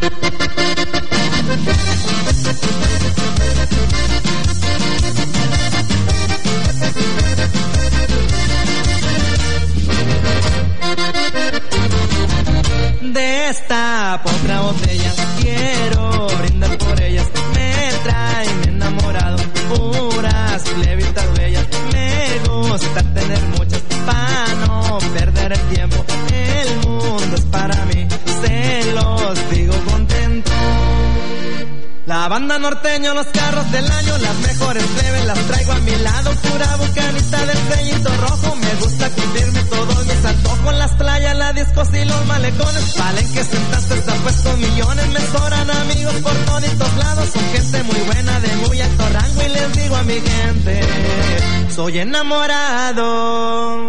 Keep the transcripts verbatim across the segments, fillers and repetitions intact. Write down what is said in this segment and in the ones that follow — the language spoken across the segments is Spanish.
Destapo otra botella, quiero brindar por ellas. Me traen enamorado, puras levitas bellas. Me gusta tener muchas, para no perder el tiempo. El mundo es para mí, se los digo contento. La banda norteño, los carros del año, las mejores plebes las traigo a mi lado. Pura bucanita del sellito rojo, me gusta cumplirme todos mis antojos. Las playas, las discos y los malecones, valen que sentaste, está puesto millones. Me sobran amigos por toditos lados, son gente muy buena de muy alto rango. Y les digo a mi gente, soy enamorado.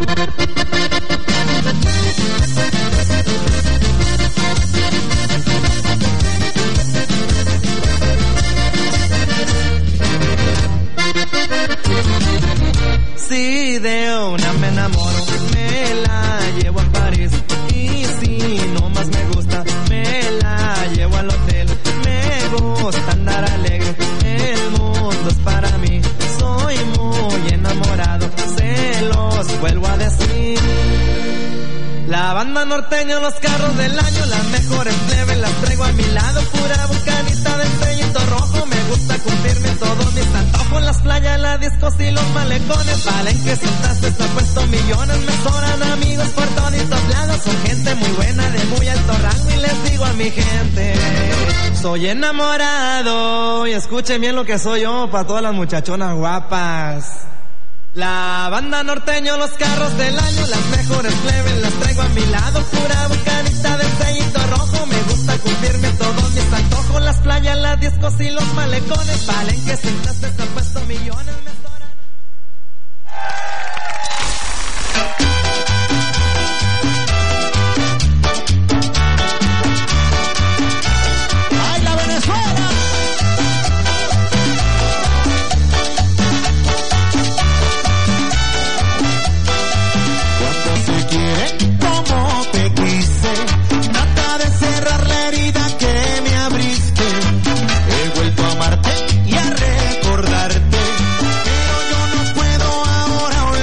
Si de una me enamoro, me la llevo a París. Y si no más me gusta, me la llevo al hotel. Me gusta andar alegre, el mundo es para mí. Soy muy enamorado, se los vuelvo a decir. La banda norteño, los carros del año, las mejores plebes las traigo a mi lado. Pura bucanita del sellito rojo, me gusta cumplirme todos mis antojos. Las playas, las discos y los malecones, valen que sentaste, está puesto millones. Me sobran amigos por toditos lados, son gente muy buena de muy alto rango. Y les digo a mi gente, soy enamorado. Y escuchen bien lo que soy yo, para todas las muchachonas guapas. La banda norteño, los carros del año, las mejores plebes las traigo a mi lado. Pura bucanita del sellito rojo, me gusta cumplirme todos mis antojos. Las playas, las discos y los malecones, valen que sentaste, está puesto millones. Me sobran... ¡Ay, la Venezuela! Como te quise, trata de cerrar la herida que me abriste. He vuelto a amarte y a recordarte, pero yo no puedo ahora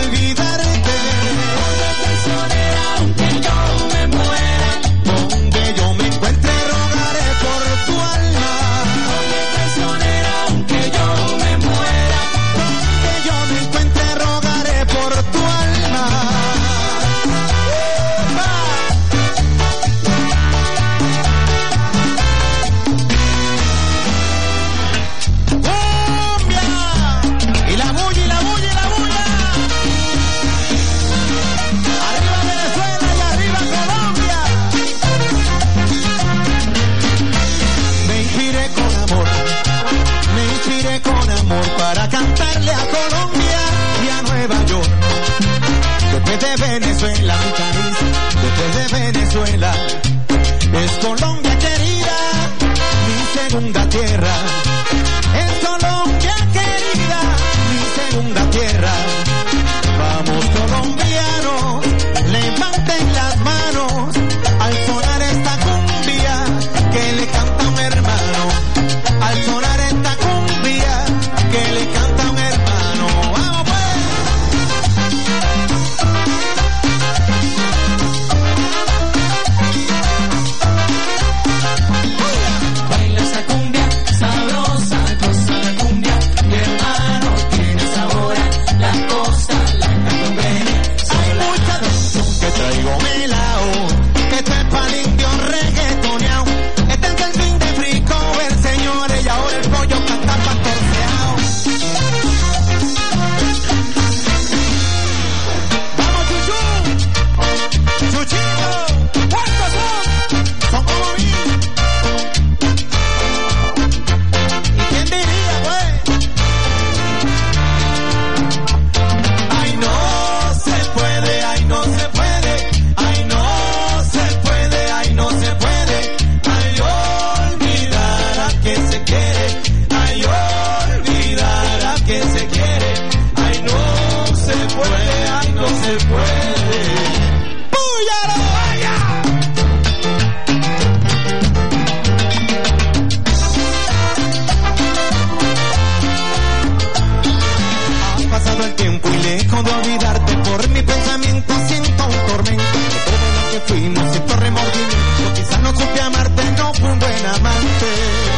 tiempo y lejos de olvidarte, por mi pensamiento siento un tormento. De todo lo que fuimos siento remordimiento, quizás no supe amarte, no fui un buen amante.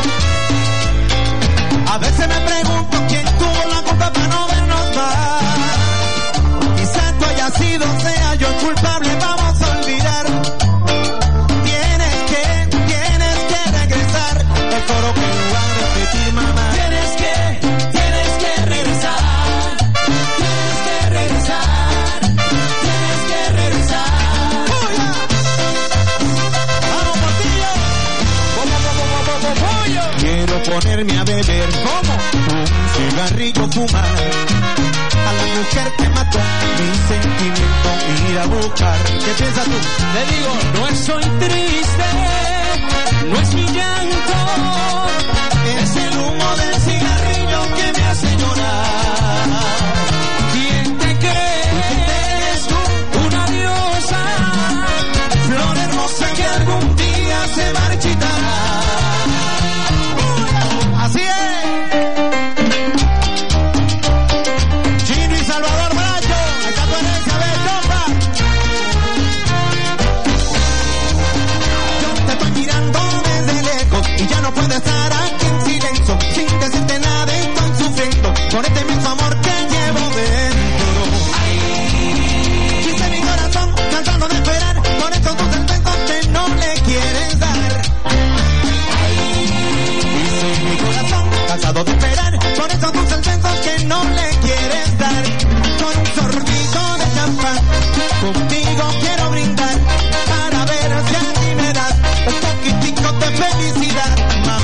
A veces me pregunto quién tuvo la culpa para no vernos más. Quizás tú hayas sido, sea yo el culpable, vamos a olvidar. Tienes que, tienes que regresar. El coro que no va a repetir, mamá. Tienes que, tienes que regresar. Tienes que regresar. Tienes que regresar. ¡Puya! ¡Vamos, Portillo! Quiero ponerme a beber, ¿cómo? Un cigarrillo, fumar. A la mujer que mató mi sentimiento, ir a buscar. ¿Qué piensas tú? Le digo, no estoy triste, no es mi llanto, Es el humo del cigarrillo que me hace llorar. ¿quién te crees tú? Una diosa, Flor hermosa que algún día se marchitará. Así es. Chino y Salvador Bracho, acá tu herencia, ve, compa. Yo te estoy mirando desde lejos y ya no puedo estar aquí en silencio, sin decirte nada, estoy sufriendo por este mismo amor que llevo dentro. Dice mi corazón, cansado de esperar, por eso tus intentos que no le quieres dar. Dice mi corazón, cansado de esperar, por eso tus intentos que no le quieres dar. Con un sorbito de champán, contigo quiero brindar, para ver si a ti me das un poquitico de felicidad, mamá.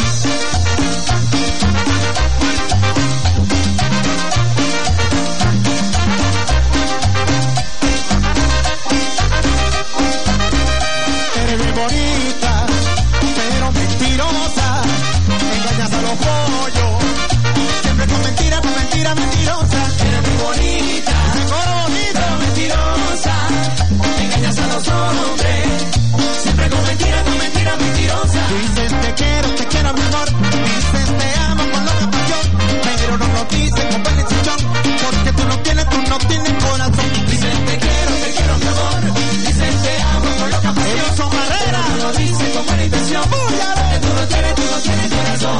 Eres muy bonita, pero mentirosa, engañas a los pollos, siempre con mentira, con mentira mentirosa. eres muy bonita, Ese coro bonito. pero mentirosa, engañas a los hombres, siempre con mentira, con mentira mentirosa. Dices te quiero, te quiero mi amor, dices te amo con loca pasión, pero no lo dices con precisión, porque tú no tienes, tú no tienes corazón. Dicen te quiero, te quiero mi amor, dicen te amo con loca pasión. Ellos son barreras. Pero no lo dicen con buena intención, porque tú no tienes, tú no tienes corazón.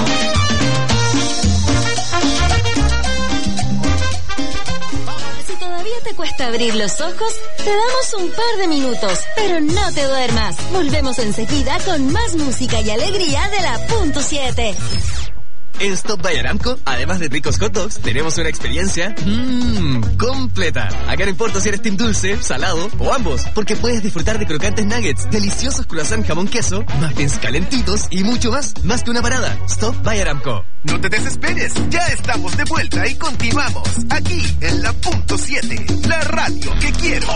Si todavía te cuesta abrir los ojos, te damos un par de minutos, pero no te duermas. Volvemos enseguida con más música y alegría de la punto siete. En Stop by Aramco, además de ricos hot dogs, tenemos una experiencia mmm, completa. Acá no importa si eres team dulce, salado o ambos, porque puedes disfrutar de crocantes nuggets, deliciosos croissant jamón queso, muffins calentitos y mucho más. Más que una parada. Stop by Aramco. No te desesperes, ya estamos de vuelta y continuamos aquí en la punto siete, la radio que quiero.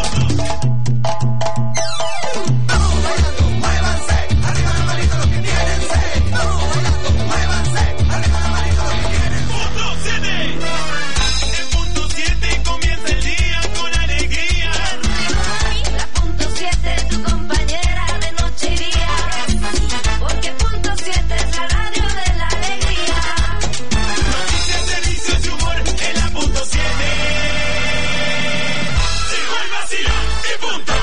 La punto siete, tu compañera de noche y día, porque punto siete es la radio de la alegría. Noticias, servicios y humor en la punto siete. Sigo el vacilón y punto.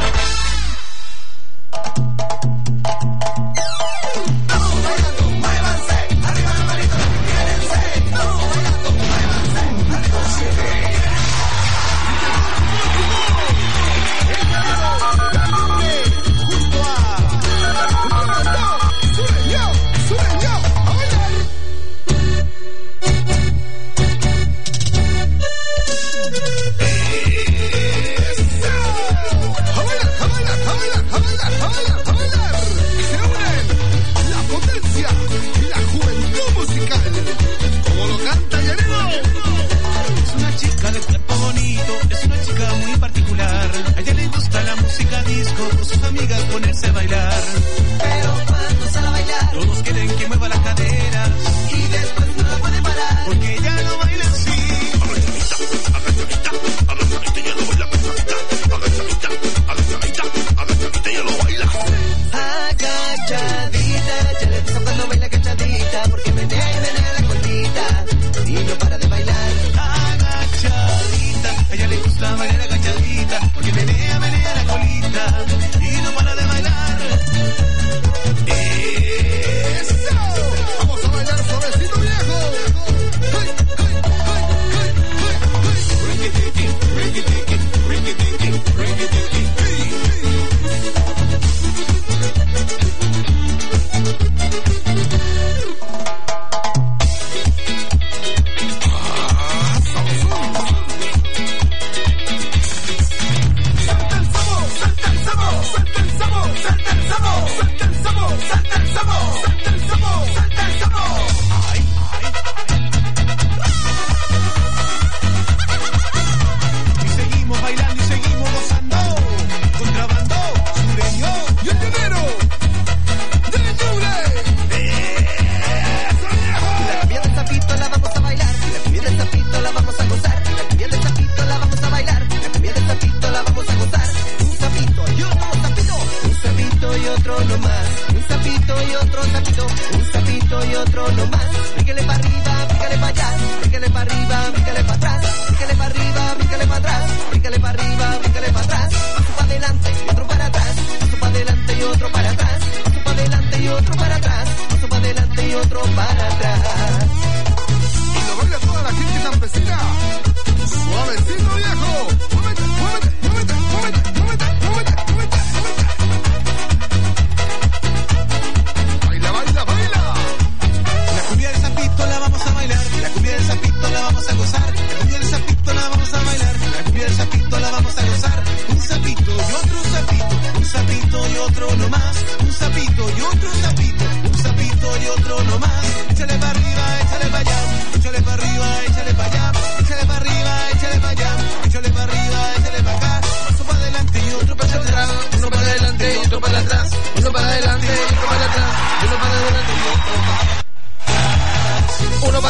y no para de bailar. Agachadita.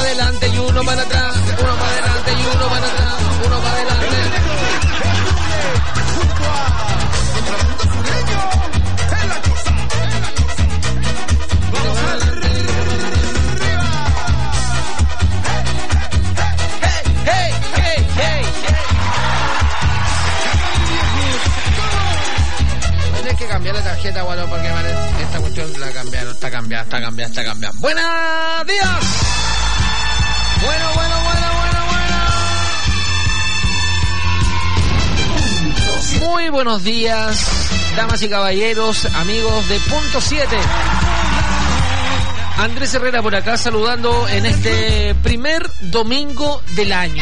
adelante y uno para atrás, uno para adelante y uno para atrás, uno para adelante. Hey, hey, hey, hey. Tienes que cambiar la tarjeta, Guatón, porque vale, esta cuestión la cambiaron, está cambiada, está cambiada, está cambiada. ¡Buenos días! Bueno, bueno, bueno, bueno, bueno. Muy buenos días, damas y caballeros, amigos de Punto siete. Andrés Herrera por acá saludando en este primer domingo del año.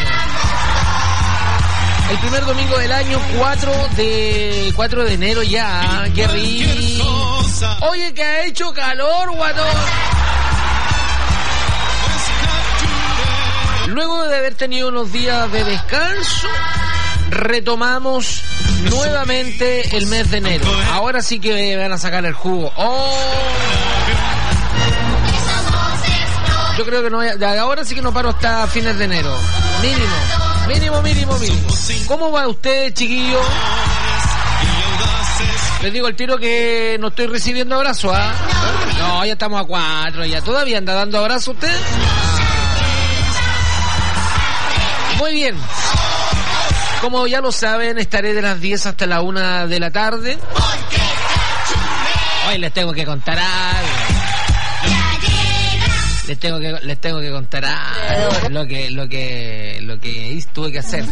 El primer domingo del año, cuatro de enero ya, qué rico. Oye, que ha hecho calor, guatón. Luego de haber tenido unos días de descanso, retomamos nuevamente el mes de enero. Ahora sí que van a sacar el jugo. ¡Oh! Yo creo que no hay, ahora sí que no paro hasta fines de enero. Mínimo, mínimo, mínimo, mínimo. ¿Cómo va usted, chiquillo? Les digo al tiro que no estoy recibiendo abrazos, ¿ah? ¿eh? No, ya estamos a cuatro, ya. ¿Todavía anda dando abrazos usted? Ah. Muy bien. Como ya lo saben, estaré de las diez hasta la una de la tarde. Hoy les tengo que contar algo. Les tengo que les tengo que contar algo, lo que lo que lo que tuve que hacer.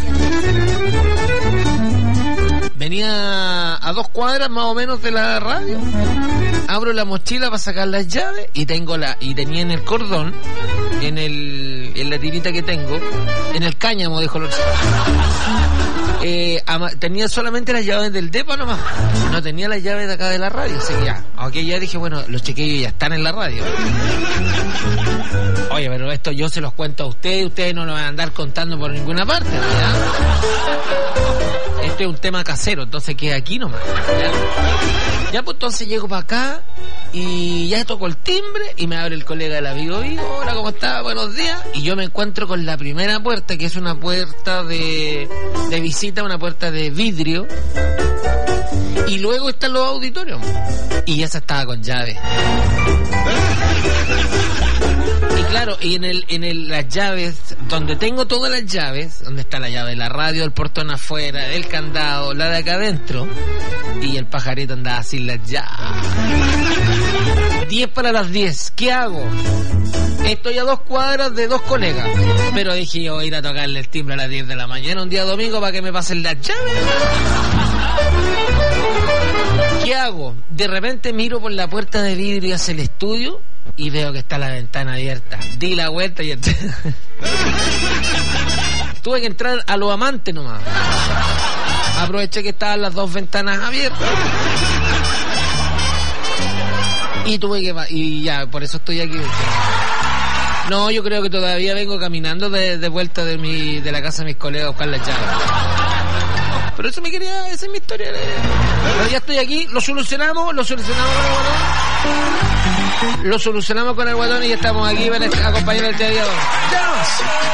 Venía a dos cuadras más o menos de la radio. Abro la mochila para sacar las llaves y tengo la y tenía en el cordón, en el en la tirita que tengo, en el cáñamo, dijo el otro. Eh, ama, tenía solamente las llaves del depa nomás, no tenía las llaves de acá de la radio, así que ya, aunque ya dije, bueno, los chiquillos ya están en la radio. Oye, pero esto yo se los cuento a ustedes, ustedes no lo van a andar contando por ninguna parte, ¿verdad? Este es un tema casero, entonces queda aquí nomás, ¿ya? Ya pues entonces llego para acá y ya toco el timbre y me abre el colega del amigo y hola, ¿cómo está? Buenos días. Y yo me encuentro con la primera puerta, que es una puerta de, de visita, una puerta de vidrio. Y luego están los auditorios. Y esa estaba con llave. Y claro, y en el, en el, las llaves, donde tengo todas las llaves, donde está la llave de la radio, el portón afuera, el candado, la de acá adentro, y el pajarito andaba sin las llaves. Diez para las diez, ¿qué hago? Estoy a dos cuadras de dos colegas, pero dije yo voy a ir a tocarle el timbre a las diez de la mañana, un día domingo, para que me pasen las llaves. ¿Qué hago? De repente miro por la puerta de vidrio hacia el estudio y veo que está la ventana abierta. Di la vuelta y tuve que entrar a lo amante nomás. Aproveché que estaban las dos ventanas abiertas y tuve que y ya, por eso estoy aquí. No, yo creo que todavía vengo caminando de, de vuelta de mi de la casa de mis colegas a buscar las llaves. Pero eso me quería, esa es mi historia. Pero ya estoy aquí, lo solucionamos, lo solucionamos con el guatón. Lo solucionamos con el guatón y ya estamos aquí para acompañar el día de hoy. ¡Vamos!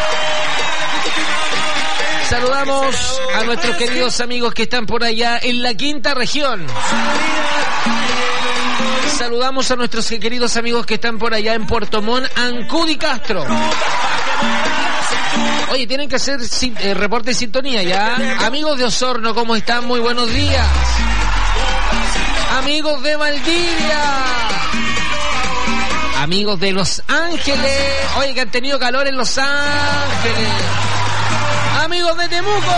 Saludamos a nuestros queridos amigos que están por allá en la quinta región. Saludamos a nuestros queridos amigos que están por allá en Puerto Montt, Ancud y Castro. Oye, tienen que hacer eh, reporte de sintonía ya. Amigos de Osorno, ¿cómo están? Muy buenos días. Amigos de Valdivia. Amigos de Los Ángeles. Oye, que han tenido calor en Los Ángeles. Amigos de Temuco.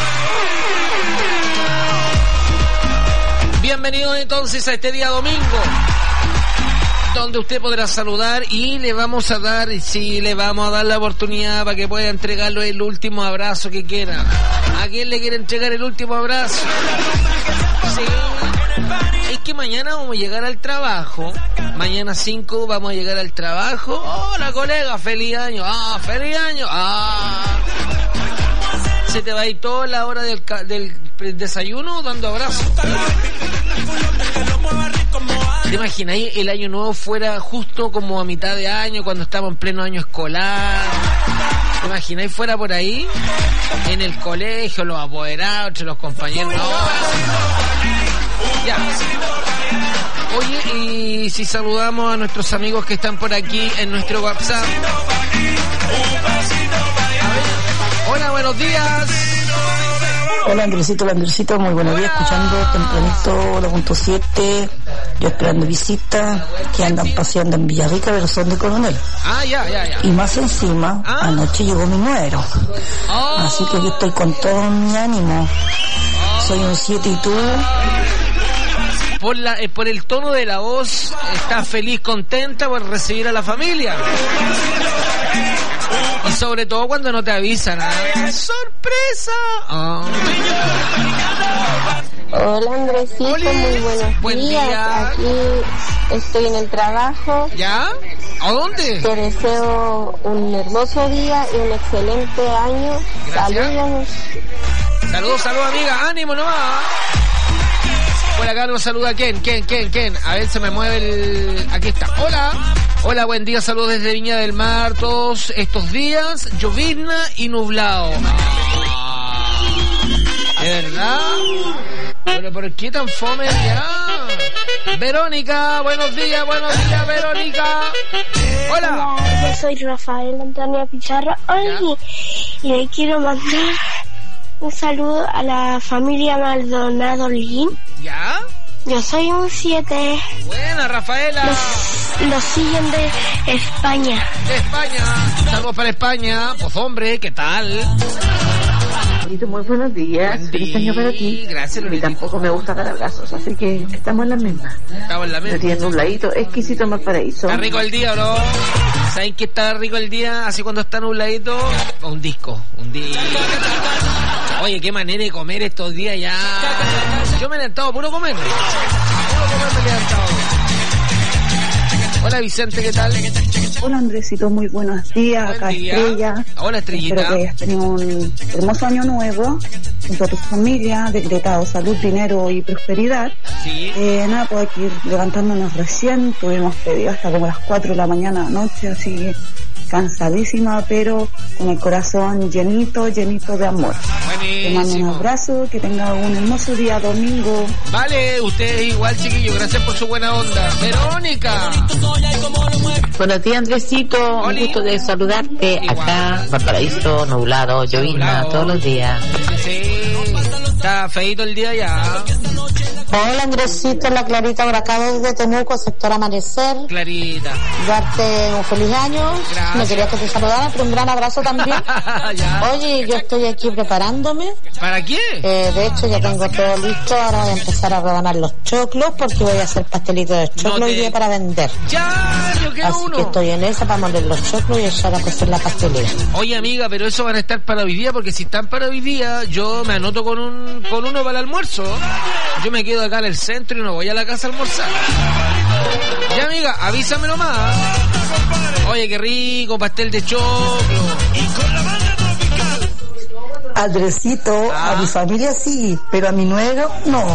Bienvenidos entonces a este día domingo, donde usted podrá saludar y le vamos a dar, sí, le vamos a dar la oportunidad para que pueda entregarle el último abrazo que quiera. ¿A quién le quiere entregar el último abrazo? Sí. Es que mañana vamos a llegar al trabajo. Mañana cinco vamos a llegar al trabajo. Hola, colega, feliz año. Ah, feliz año. Ah. Se te va a ir toda la hora del, del desayuno dando abrazos. ¿Te imagináis el año nuevo fuera justo como a mitad de año, cuando estamos en pleno año escolar? ¿Te imagináis fuera por ahí? En el colegio, los apoderados, entre los compañeros. No. Ya. Oye, y si saludamos a nuestros amigos que están por aquí en nuestro WhatsApp. Hola, buenos días. Hola Andresito, Andresito, muy buenos días, escuchando tempranito la punto siete, yo esperando visita, que andan paseando en Villarrica, pero son de Coronel. Ah, ya, ya, ya. Y más encima, ah. anoche llegó mi nuero. Oh. Así que aquí estoy con todo mi ánimo. Oh. Soy un siete y tú... Por, la, eh, por el tono de la voz, estás feliz, contenta por recibir a la familia. Y sobre todo cuando no te avisan. ¿eh? ¡Sorpresa! Oh. Hola Andresito, Hola. Muy buenos Buen días. Día. Aquí estoy en el trabajo. ¿Ya? ¿A dónde? Te deseo un hermoso día y un excelente año. Gracias. Saludos. Saludos, saludos amiga. Ánimo nomás. Por acá nos saluda Ken, Ken, Ken, Ken. A ver, se me mueve el... Aquí está. Hola. Hola, buen día. Saludos desde Viña del Mar. Todos estos días, llovizna y nublado. Ah, ¿de verdad? ¿Pero por qué tan fome ya? Verónica, buenos días, buenos días, Verónica. Hola. Hola, yo soy Rafael Antonia Pizarro. Oye, y le quiero mandar un saludo a la familia Maldonado Lin. ¿Ya? Yo soy un siete. Buena, Rafaela. Los, los siguen de España. De España. Saludos para España. Pues hombre, ¿qué tal? Muy buenos días. Buen Feliz día. año para ti. Gracias, A mí tampoco me gusta dar abrazos, así que estamos en la misma. Estamos en la misma. Tiene un ladito exquisito en Valparaíso. Está rico el día, ¿no? ¿Saben qué está rico el día? Así cuando está nubladito. Un disco. Un disco. Oye, qué manera de comer estos días ya. Yo me he levantado puro comer. Puro comer me he levantado. Hola Vicente, ¿qué tal? Hola Andresito, muy buenos días. Buen Acá día. Estrella. Hola Estrellita. Espero que hayas tenido un hermoso año nuevo junto a tu familia, decretado salud, dinero y prosperidad. Sí. Eh, nada, pues aquí levantándonos recién, tuvimos pedido hasta como las cuatro de la mañana anoche, así que cansadísima, pero con el corazón llenito, llenito de amor. Te mando un abrazo, que tenga un hermoso día domingo. Vale, ustedes igual, chiquillos, gracias por su buena onda. Verónica. Buenos días, Andresito, un gusto de saludarte. Igual. Acá, Valparaíso, nublado, llovizna, todos los días. Sí, sí, está feíto el día ya. Hola Andresito, la Clarita por acá desde Temuco, sector Amanecer. Clarita. Darte un feliz año. Gracias. Me quería que te saludara, pero un gran abrazo también. Oye, yo estoy aquí preparándome. ¿Para qué? Eh, de hecho, ya tengo todo listo. Ahora voy a empezar a rebanar los choclos porque voy a hacer pastelitos de choclo no te... hoy día para vender. Ya, yo quiero Así uno. que estoy en esa para moler los choclos y echar a cocer la pastelera. Oye, amiga, pero eso van a estar para hoy día, porque si están para hoy día, yo me anoto con un con uno para el almuerzo. Yo me quedo acá en el centro y no voy a la casa a almorzar. Ya, amiga, avísame nomás. Oye, qué rico, pastel de choclo. Andresito, ah. a mi familia sí, pero a mi nuero no.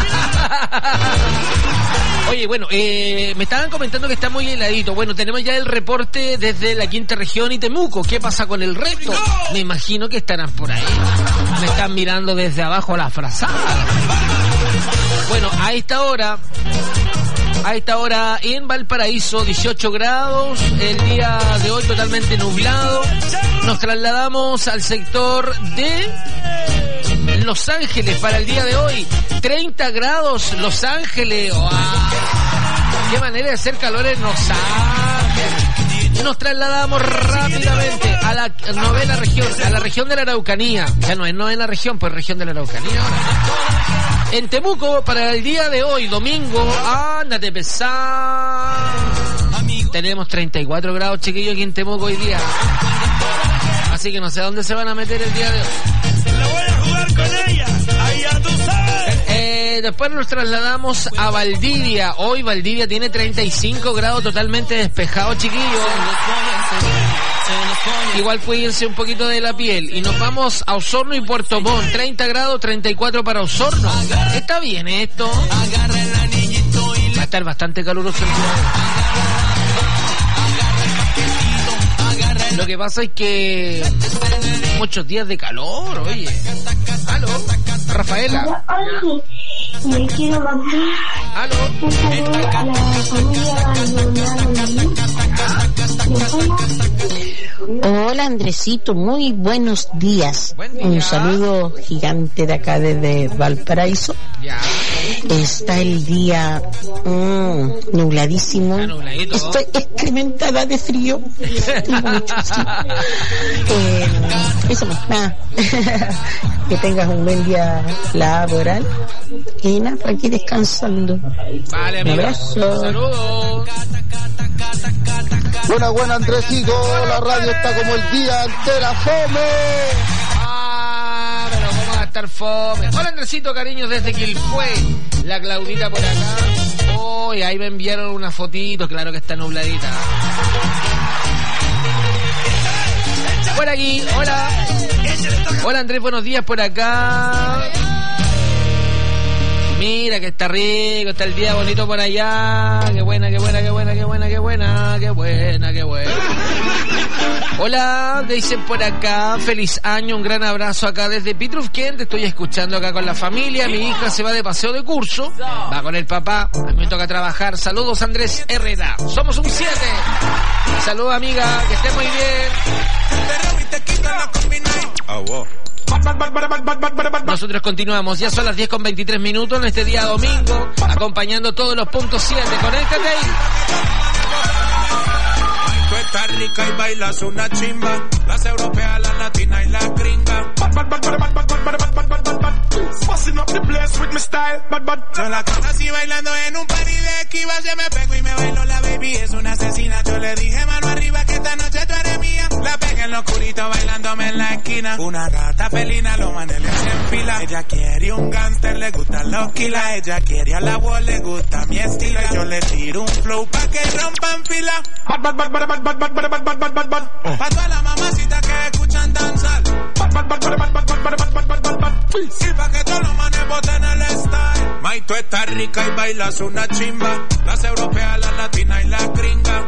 Oye, bueno, eh, me estaban comentando que está muy heladito. Bueno, tenemos ya el reporte desde la quinta región y Temuco. ¿Qué pasa con el resto? Me imagino que estarán por ahí. Me están mirando desde abajo a la frazada. Bueno, a esta hora, a esta hora en Valparaíso, dieciocho grados, el día de hoy totalmente nublado. Nos trasladamos al sector de Los Ángeles para el día de hoy, treinta grados, Los Ángeles. ¡Wow! ¡Qué manera de hacer calor en Los Ángeles! Nos trasladamos rápidamente a la novena región, a la región de la Araucanía. Ya no es novena región, pues región de la Araucanía ahora. En Temuco, para el día de hoy, domingo, ándate pesar. Tenemos treinta y cuatro grados, chiquillos, aquí en Temuco hoy día. Así que no sé a dónde se van a meter el día de hoy. La voy a jugar con ella, ahí ya tú sabes. Eh, después nos trasladamos a Valdivia. Hoy Valdivia tiene treinta y cinco grados, totalmente despejado, chiquillos. Igual cuídense un poquito de la piel. Y nos vamos a Osorno y Puerto Montt, treinta grados, treinta y cuatro para Osorno. Está bien esto. estar bastante caluroso el día de hoy. Lo que pasa es que muchos días de calor, oye. ¿Aló? Rafaela. Hola, me quiero mandar ¿Aló? un saludo a la familia Maldonado. Hola Andresito, muy buenos días. Buen día. Un saludo gigante de acá desde Valparaíso. Ya. Está el día mmm, nubladísimo. Nubladito. Estoy excrementada de frío. Tengo mucho frío. Eh, eso más, nada. Que tengas un buen día laboral. Y nada, por aquí descansando. Vale, amigo. Un abrazo. Saludos. Buena, buena, Andresito. La radio está como el día entera fome. Ah, pero ¿cómo va a estar fome? Hola, Andresito, cariños desde Quilpué. La Claudita por acá. Oh, y ahí me enviaron una fotito. Claro que está nubladita. Por aquí, hola. Hola, Andrés, buenos días por acá. Mira que está rico, está el día bonito por allá. Qué buena, qué buena, qué buena, qué buena, qué buena, qué buena, qué buena. Hola, te dicen por acá, feliz año, un gran abrazo acá desde Pitrufquén. Te estoy escuchando acá con la familia. Mi hija se va de paseo de curso, va con el papá. A mí me toca trabajar. Saludos, Andrés Herrera. Somos un siete. Saludos, amiga, que esté muy bien. Oh, wow. Nosotros continuamos, ya son las diez con veintitrés minutos en este día domingo, acompañando todos los puntos siete. Conéctate ahí. Tú estás rica y bailas una chimba. Las europeas, las latinas y las gringas. Yo la conocí bailando en un party de Kiva. Se me pegó y me bailó la baby. Es una asesina. Yo le dije mano arriba que esta noche tú eres mía. La pegué en lo oscurito bailándome en la esquina. Una gata felina, lo mandé en fila. Ella quiere un gangster, le gustan los kilas. Ella quiere a la voz, le gusta mi estilo. Y yo le tiro un flow pa' que rompan fila. Pa' todas las mamacitas que escuchan danzar. Y pa' que todos los manes boten el style. May, tú estás rica y bailas una chimba. Las europeas, las latinas y las gringas.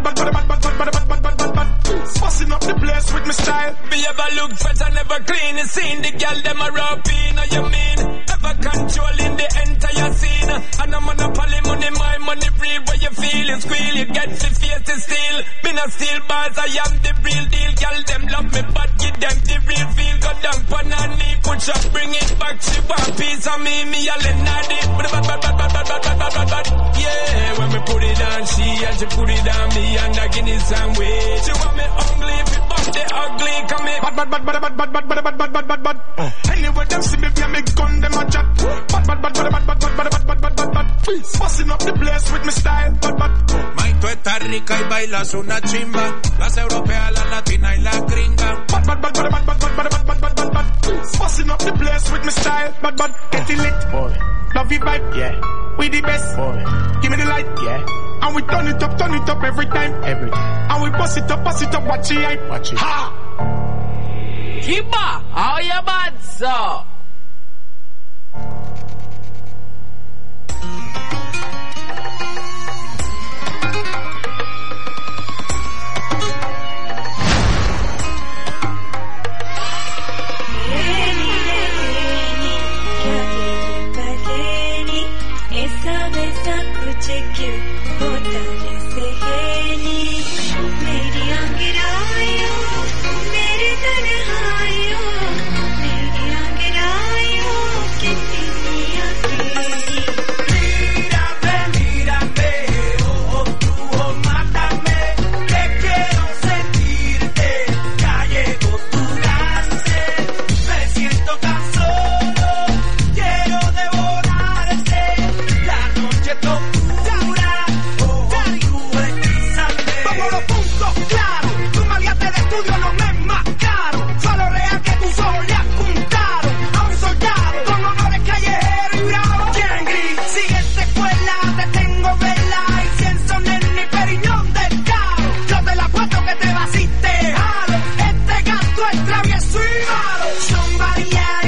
Busting up the place with my style. Me ever look fresh and never clean. You seen the girl them a rapping, you mean? Ever controlling the entire scene. And I'm monopoly money, my money free. Where you feel it, squeal, you get the face to steal. Me not steal bars, I am the real deal. Girl them love me, but give them the real feel. Go down pan her knee, push up, bring it back. She want piece of me, me all in at it. Yeah, when me put it on she and she put it on me and I give it some way. She want me ugly, if it bump the ugly, come in. Bad, bad, bad, bad, bad, bad, bad, bad, bad, bad, bad, bad. Anyway, them see me, yeah, me gun, them a chat. Bad, bad, bad, bad, bad, bad, bad, bad, bad, bad, bad, bad. Busting up the place with my style, bad, bad. May, tú estás rica y bailas una chimba. Las europeas, las latinas y las gringas. Bad, bad, bad, bad, bad, bad, bad, bad, bad, bad, bad, bad. Busting up the place with my style, bad, bad. Get it lit, boy. Love you vibe, yeah. We the best, boy. Give me the light, yeah. And we turn it up, turn it up every time, every time. And we bust it up, bust it up, watch it, hype, watch it. Ha! Kiba, how you bad, sir?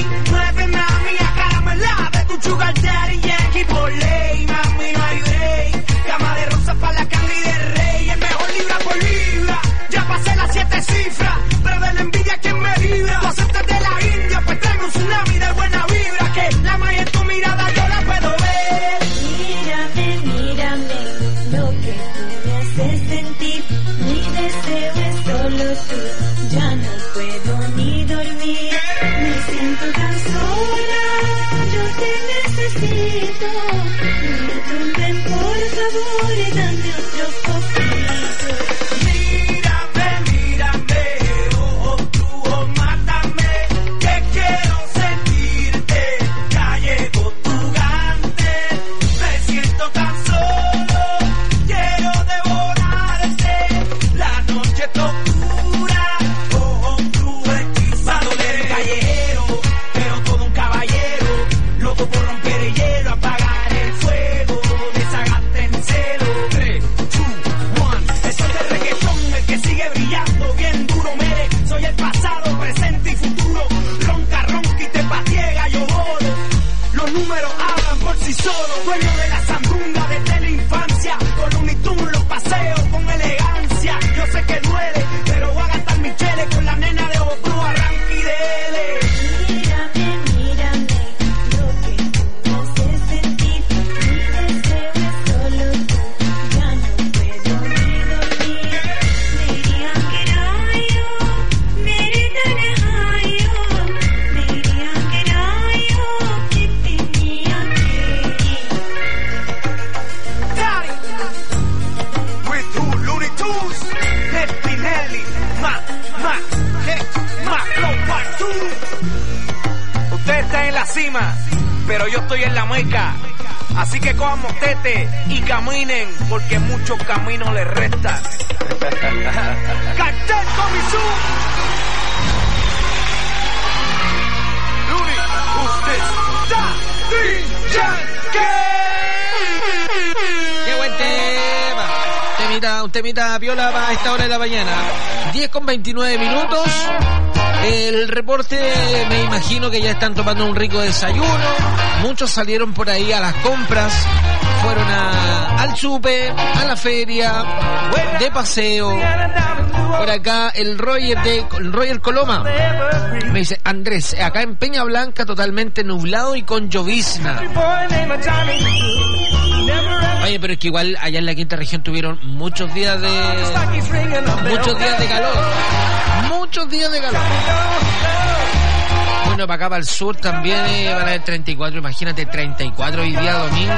Sugar daddy, Yankee, por ley, mami, no hay break. Sueño de la sandunga desde la infancia. Con Looney Tunes los paseo con elegancia. Yo sé que duele, pero voy a gastar mi chele con la nena de Oprah, arranque y dele. Mírame, mírame, lo que tú haces sentir. Mi deseo es solo tú, ya no puedo ni dormir. Miriam Gerayo, Meridanayo, Miriam Gerayo, que tenía que ir. Daddy, with two Looney Tunes, Spinelli, ma, ma, que, ma, flow part two. Ustedes están en la cima, pero yo estoy en la meca. Así que cojan motete y caminen, porque muchos caminos les restan. Cartel Comisú. Looney, usted está brillante. ¡Qué buen tema! Temita, un temita viola a esta hora de la mañana. diez con veintinueve minutos. El reporte, me imagino que ya están tomando un rico desayuno. Muchos salieron por ahí a las compras. Fueron a, al súper, a la feria, de paseo. Por acá el Roger de el Roger Coloma me dice: Andrés, acá en Peña Blanca totalmente nublado y con llovizna. Oye, pero es que igual allá en la quinta región tuvieron muchos días de muchos días de calor. Muchos días de calor. Bueno, para acá para el sur también eh, van a haber treinta y cuatro, imagínate, treinta y cuatro hoy día domingo.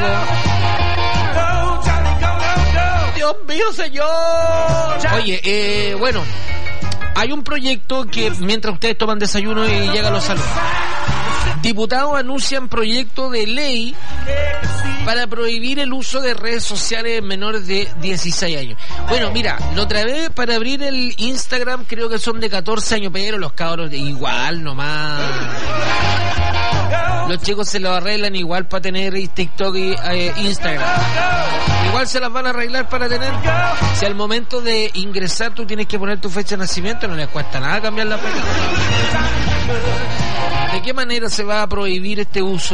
Dios mío, señor. Oye, eh, bueno, hay un proyecto que mientras ustedes toman desayuno y llegan los saludos. Diputados anuncian proyecto de ley para prohibir el uso de redes sociales en menores de dieciséis años. Bueno, mira, la otra vez para abrir el Instagram creo que son de catorce años, pero los cabros igual nomás. Los chicos se lo arreglan igual para tener TikTok y eh, Instagram. Igual se las van a arreglar para tener. Si al momento de ingresar tú tienes que poner tu fecha de nacimiento, no les cuesta nada cambiar la fecha. ¿De qué manera se va a prohibir este uso?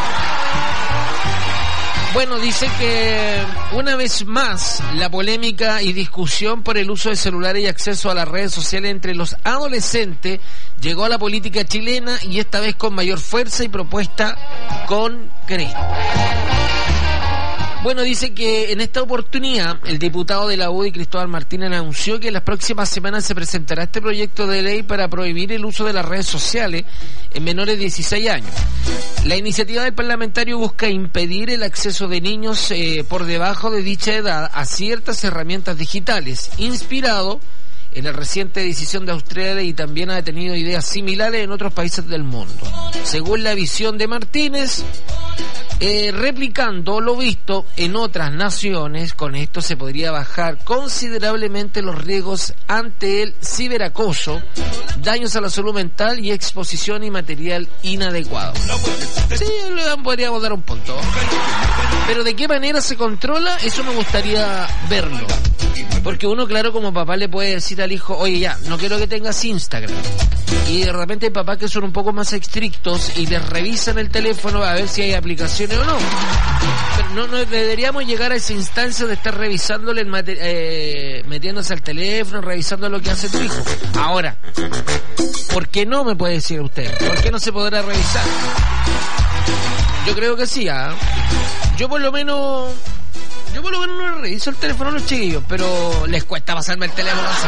Bueno, dice que una vez más la polémica y discusión por el uso de celulares y acceso a las redes sociales entre los adolescentes llegó a la política chilena, y esta vez con mayor fuerza y propuesta concreta. Bueno, dice que en esta oportunidad el diputado de la U D I, Cristóbal Martínez, anunció que en las próximas semanas se presentará este proyecto de ley para prohibir el uso de las redes sociales en menores de dieciséis años. La iniciativa del parlamentario busca impedir el acceso de niños eh, por debajo de dicha edad a ciertas herramientas digitales, inspirado en la reciente decisión de Australia, y también ha tenido ideas similares en otros países del mundo. Según la visión de Martínez, eh, replicando lo visto en otras naciones, con esto se podría bajar considerablemente los riesgos ante el ciberacoso, daños a la salud mental y exposición y material inadecuado. Sí, le podríamos dar un punto. Pero ¿de qué manera se controla? Eso me gustaría verlo. Porque uno, claro, como papá le puede decir al hijo: oye, ya, no quiero que tengas Instagram. Y de repente hay papás que son un poco más estrictos y les revisan el teléfono a ver si hay aplicaciones o no. Pero no, no deberíamos llegar a esa instancia de estar revisándole, el mate, eh, metiéndose al teléfono, revisando lo que hace tu hijo. Ahora, ¿por qué no, me puede decir usted? ¿Por qué no se podrá revisar? Yo creo que sí, ¿ah? Yo por lo menos... Yo por lo menos no reviso el teléfono a los chiquillos, pero les cuesta pasarme el teléfono así.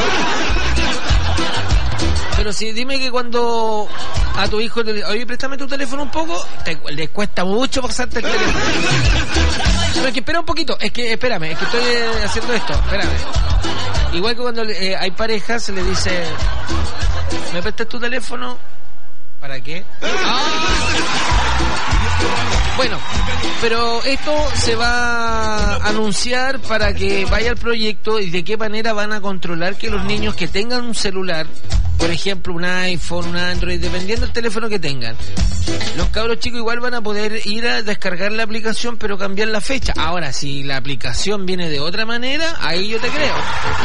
Pero si dime que cuando a tu hijo te dice: oye, préstame tu teléfono un poco, te, les cuesta mucho pasarte el teléfono. Pero es que espera un poquito, es que espérame, es que estoy eh, haciendo esto, espérame. Igual que cuando eh, hay parejas, se le dice: ¿me prestas tu teléfono? ¿Para qué? ¡Ah! Bueno, pero esto se va a anunciar para que vaya el proyecto, y de qué manera van a controlar que los niños que tengan un celular, por ejemplo un iPhone, un Android, dependiendo del teléfono que tengan, los cabros chicos igual van a poder ir a descargar la aplicación, pero cambiar la fecha. Ahora, si la aplicación viene de otra manera, ahí yo te creo.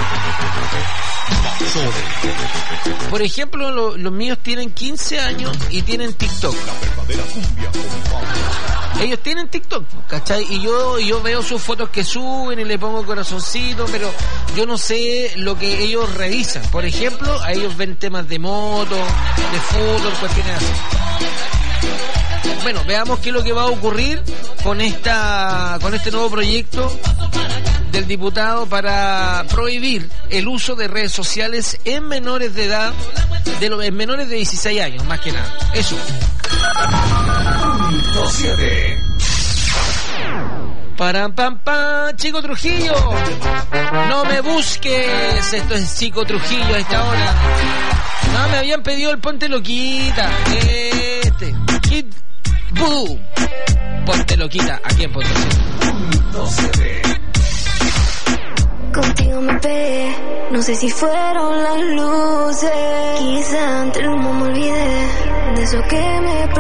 Por ejemplo, lo, los míos tienen quince años y tienen TikTok. ellos tienen TikTok, ¿cachai? Y yo, yo veo sus fotos que suben y le pongo corazoncito, pero yo no sé lo que ellos revisan. Por ejemplo, a ellos ven temas de moto, de fútbol, cuestiones así. Bueno, veamos qué es lo que va a ocurrir con esta, con este nuevo proyecto del diputado para prohibir el uso de redes sociales en menores de edad, de los en menores de dieciséis años, más que nada. Eso. Param pam pam, Chico Trujillo. No me busques, esto es Chico Trujillo a esta hora. No, me habían pedido el Ponte Loquita. Este, Kid Voodoo. Ponte Loquita, aquí en Ponte siete. Contigo me pegué, no sé si fueron las luces. Quizá ante el humo me olvidé de eso que me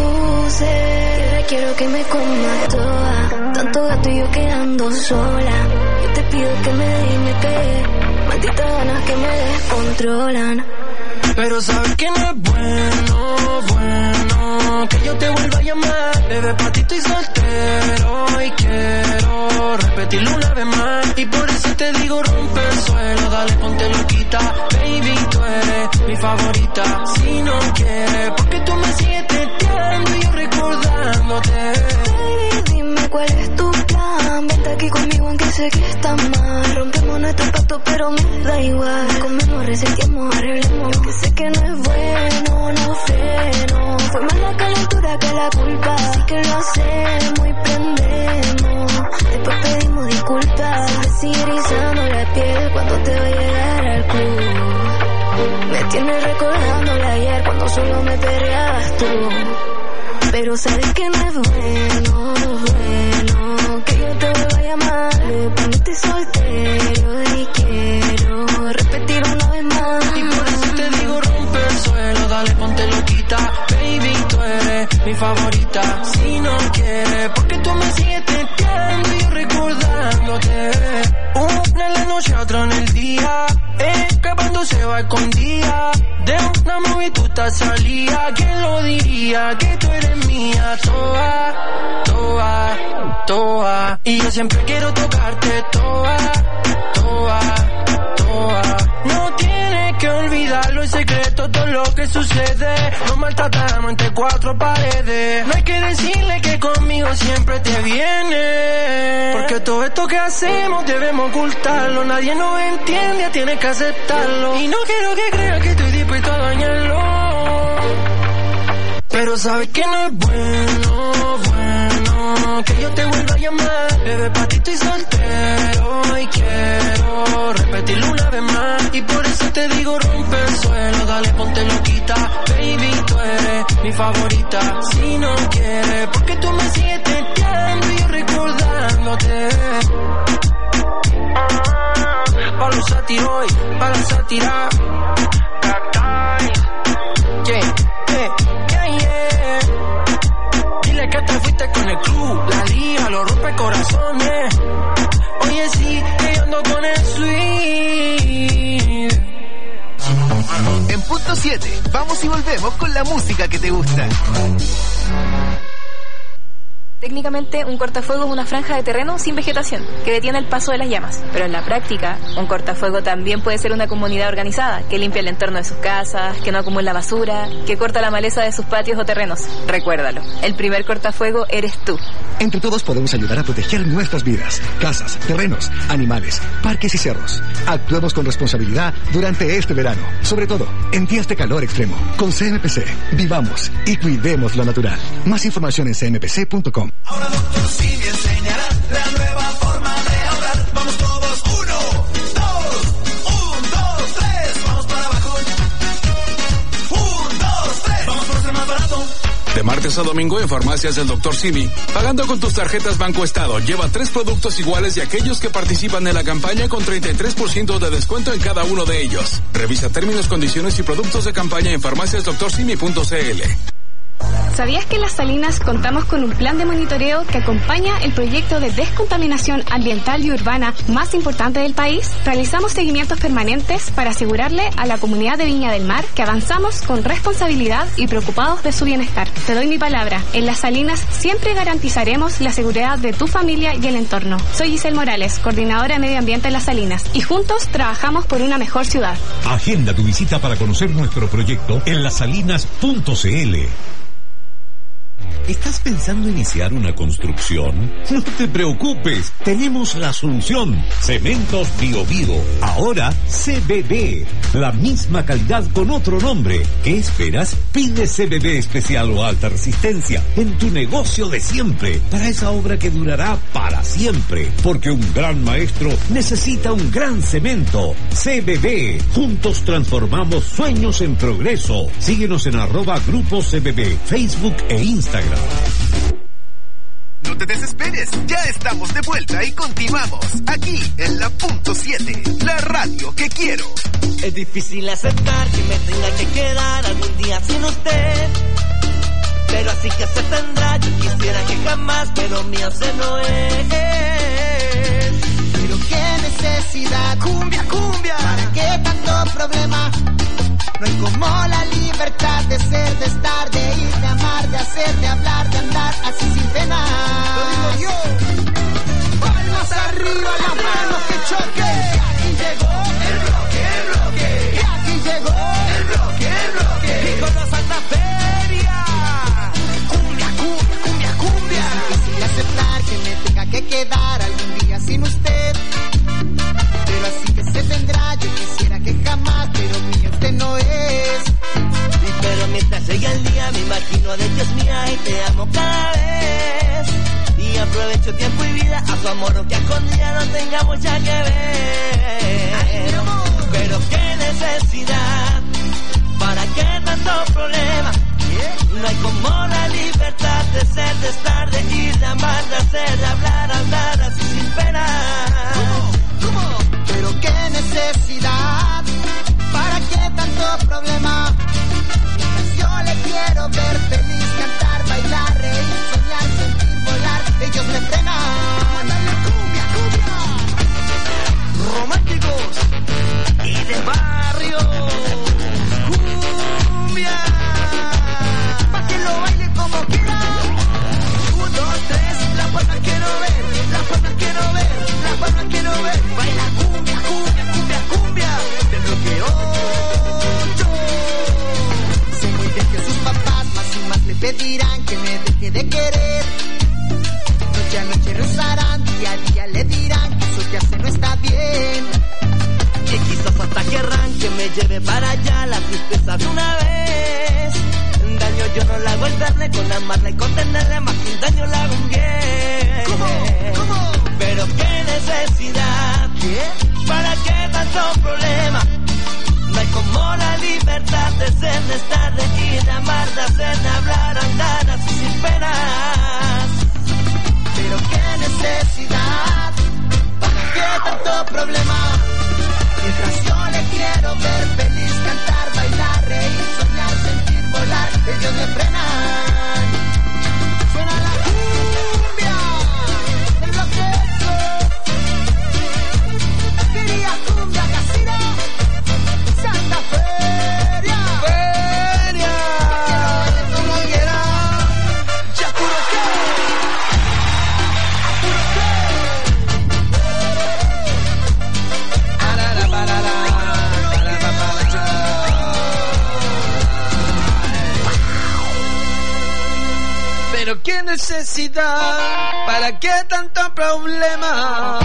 produce. Ahora quiero que me comas toda, tanto gato y yo quedando sola. Yo te pido que me dé y me pegue, malditas ganas que me descontrolan. Pero sabes que no es bueno, bueno que yo te vuelva a llamar. Bebé, patito y soltero y quiero repetirlo una vez más. Y por eso te digo rompe el suelo, dale ponte loquita. Baby, tú eres mi favorita. Si no quieres, porque tú me sigues teteando y yo recordándote. Baby, dime cuál es tu plan. Vente aquí conmigo aunque sé que está mal. Rompemos nuestro pacto pero me da igual. Comemos, reseteamos, arreglemos. Que sé que no es bueno, no freno. Fue más la calentura que la culpa. Así que lo hacemos y prendemos. Después pedimos disculpas. Me sigue erizando la piel cuando te va a llegar al club. Me tienes recordándola ayer cuando solo me perreabas tú. Pero sabes que no es bueno, bueno que yo te vuelva a llamar. Me poniste soltero y quiero repetir una vez más. Y por eso te digo rompe el suelo, dale ponte loquita. Baby, tú eres mi favorita. Si no quieres, porque tú me sigues teteando y yo recordándote. Una en la noche, otra en el día, escapando se va escondida. De una movie tú estás salida. ¿Quién lo diría? Que tú eres mía. Toa, toa, toa. Y yo siempre quiero tocarte. Toa, toa, toa. No tienes que olvidarlo en secreto todo lo que sucede. Nos maltratamos entre cuatro paredes. No hay que decirle que conmigo siempre te viene. Porque todo esto que hacemos debemos ocultarlo. Nadie nos entiende, tienes que aceptarlo. Y no quiero que creas que estoy dispuesto a dañarlo. Pero sabes que no es bueno, bueno que yo te vuelva a llamar. Bebé, patito y soltero y quiero repetirlo una vez más. Y por eso te digo rompe el suelo, dale ponte loquita. Baby, tú eres mi favorita. Si no quieres, porque tú me sigues teteando y yo recordándote. Pa' los sátiros y pa' la sátira. Yeah, yeah, yeah, yeah. Dile que te fuiste con el club, la liga, lo rompe corazones. Oye, sí, que yo ando con el sweet. En punto siete, vamos y volvemos con la música que te gusta. Técnicamente, un cortafuego es una franja de terreno sin vegetación, que detiene el paso de las llamas. Pero en la práctica, un cortafuego también puede ser una comunidad organizada, que limpia el entorno de sus casas, que no acumula basura, que corta la maleza de sus patios o terrenos. Recuérdalo, el primer cortafuego eres tú. Entre todos podemos ayudar a proteger nuestras vidas, casas, terrenos, animales, parques y cerros. Actuemos con responsabilidad durante este verano, sobre todo en días de calor extremo. Con C M P C, vivamos y cuidemos lo natural. Más información en c m p c punto com. Ahora doctor Simi enseñará la nueva forma de ahorrar. Vamos todos, uno, dos, un, dos, tres, vamos para abajo. Un, dos, tres, vamos por ser más barato. De martes a domingo en farmacias del doctor Simi, pagando con tus tarjetas Banco Estado, lleva tres productos iguales de aquellos que participan en la campaña con treinta y tres por ciento de descuento en cada uno de ellos. Revisa términos, condiciones y productos de campaña en farmacias doctor simi punto c l. ¿Sabías que en Las Salinas contamos con un plan de monitoreo que acompaña el proyecto de descontaminación ambiental y urbana más importante del país? Realizamos seguimientos permanentes para asegurarle a la comunidad de Viña del Mar que avanzamos con responsabilidad y preocupados de su bienestar. Te doy mi palabra, en Las Salinas siempre garantizaremos la seguridad de tu familia y el entorno. Soy Giselle Morales, coordinadora de Medio Ambiente en Las Salinas, y juntos trabajamos por una mejor ciudad. Agenda tu visita para conocer nuestro proyecto en lasalinas punto cl. ¿Estás pensando iniciar una construcción? No te preocupes, tenemos la solución. Cementos Bio Bio, ahora C B B. La misma calidad con otro nombre. ¿Qué esperas? Pide C B B especial o alta resistencia en tu negocio de siempre, para esa obra que durará para siempre. Porque un gran maestro necesita un gran cemento. C B B. Juntos transformamos sueños en progreso. Síguenos en arroba Grupo C B B, Facebook e Instagram. No te desesperes, ya estamos de vuelta y continuamos aquí en la punto siete, la radio que quiero. Es difícil aceptar que me tenga que quedar algún día sin usted, pero así que se tendrá. Yo quisiera que jamás, pero mío se no es. Pero qué necesidad, cumbia, cumbia, ¿para qué tanto problema? No hay como la libertad de ser, de estar, de ir, de amar, de hacer, de hablar, de andar así sin pena. Lo digo yo. Palmas arriba, las manos que choquen. Y aquí llegó el bloque, el bloque. Y aquí llegó el bloque, el bloque. Y con la Santa Feria. Cumbia, cumbia, cumbia, cumbia. Es difícil aceptar que me tenga que quedar algún día sin usted, pero así que se tendrá. Yo quisiera que jamás, pero mío usted no es. Y pero mientras llega el día me imagino de Dios mía y te amo cada vez. Y aprovecho tiempo y vida a su amor, aunque a escondida no tengamos ya que ver. Ay, mi amor. Pero qué necesidad, ¿para qué tanto problema? No hay como la libertad de ser, de estar, de ir, de amar, de hacer, de hablar, andar así sin pena. ¿Cómo? ¿Cómo? Pero qué necesidad, ¿para qué tanto problema? Mientras yo le quiero ver feliz, cantar, bailar, reír, soñar, sentir, volar, ellos me frenan. Dale cumbia, cumbia. Románticos y de barrio. Cumbia. Pa' que lo baile como quiera. Un, dos, tres, las palmas quiero ver, las palmas quiero ver, las palmas quiero ver. Baila cumbia, cumbia, cumbia, cumbia. Del bloqueo. Sé muy bien que sus papás más y más le pedirán que me deje de querer. Noche a noche rezarán, día a día le dirán que eso que hace no está bien. Y quizás hasta querrán que me lleve para allá la tristeza de una vez. Daño yo no la hago el darle, con amarla y contenerle, más que un daño la hago un bien. ¿Cómo? ¿Cómo? Pero qué necesidad, ¿qué? ¿Para qué tanto problema? No hay como la libertad de ser, de estar, de ir, de amar, de hacer, de hablar, andar así sin penas. Pero qué necesidad, ¿para qué tanto problema? Mientras yo le quiero ver feliz, cantar, bailar, reír, soñar, sentir, volar, ellos me frenan. Suena la cumbia, el bloque. Quería cumbia casina, Santa Feria. Feria. Como quiera, ya puro que, puro que. Pero qué necesidad, ¿para qué tanto problema?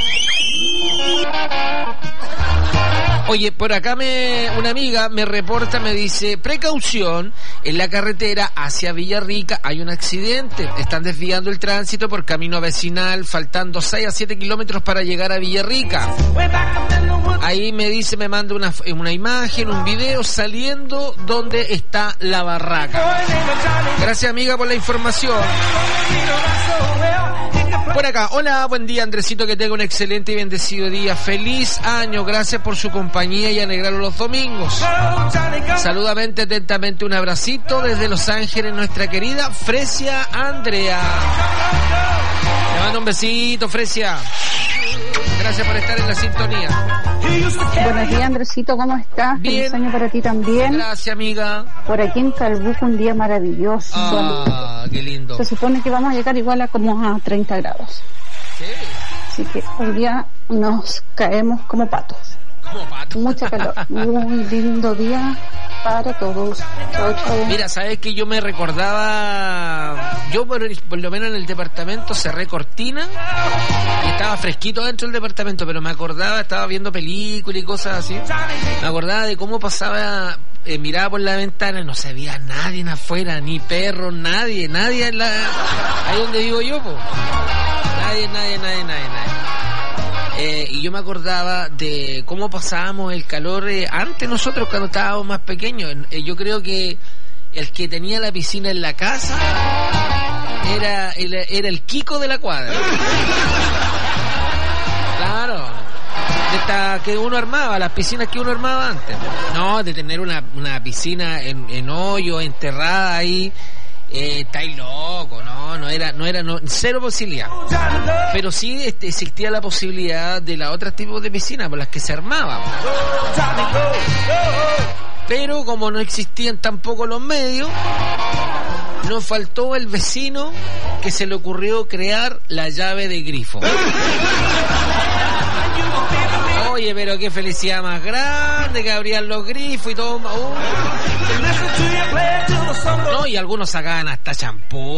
Oye, por acá me una amiga me reporta, me dice, precaución, en la carretera hacia Villarrica hay un accidente, están desviando el tránsito por camino vecinal, faltando seis a siete kilómetros para llegar a Villarrica. Ahí me dice, me manda una, una imagen, un video saliendo donde está la barraca. Gracias, amiga, por la información. Por acá, hola, buen día Andresito, que tenga un excelente y bendecido día. Feliz año, gracias por su compañía y alegrarlo los domingos. Saludamente, atentamente, un abracito desde Los Ángeles, nuestra querida Fresia Andrea. Le mando un besito, Fresia. Gracias por estar en la sintonía. Buenos días, Andresito, ¿cómo estás? Bien. Feliz año para ti también. Gracias, amiga. Por aquí en Calbuco un día maravilloso. Ah, qué lindo. Se supone que vamos a llegar igual a como a treinta grados. Sí. Así que hoy día nos caemos como patos. Como patos. Mucha calor. Un lindo día para todos. Chao, chao. Mira, sabes que yo me recordaba, yo por, por lo menos en el departamento cerré cortina y estaba fresquito dentro del departamento, pero me acordaba, estaba viendo películas y cosas así, me acordaba de cómo pasaba, eh, miraba por la ventana y no se veía nadie afuera, ni perros, nadie, nadie en la, ahí donde vivo yo, po. nadie, nadie, nadie, nadie, nadie. Eh, y yo me acordaba de cómo pasábamos el calor eh, antes nosotros cuando estábamos más pequeños. Eh, yo creo que el que tenía la piscina en la casa era el, era el Kiko de la cuadra. Claro. De esta que uno armaba, las piscinas que uno armaba antes. No, de tener una, una piscina en, en hoyo, enterrada ahí. Eh, estáis loco, no, no era, no era, no, cero posibilidad. Pero sí este, existía la posibilidad de la otros tipos de piscinas por las que se armaban. Pero como no existían tampoco los medios, nos faltó el vecino que se le ocurrió crear la llave de grifo. Oye, pero qué felicidad más grande que abrían los grifos y todo. Uh. No, y algunos sacaban hasta champú.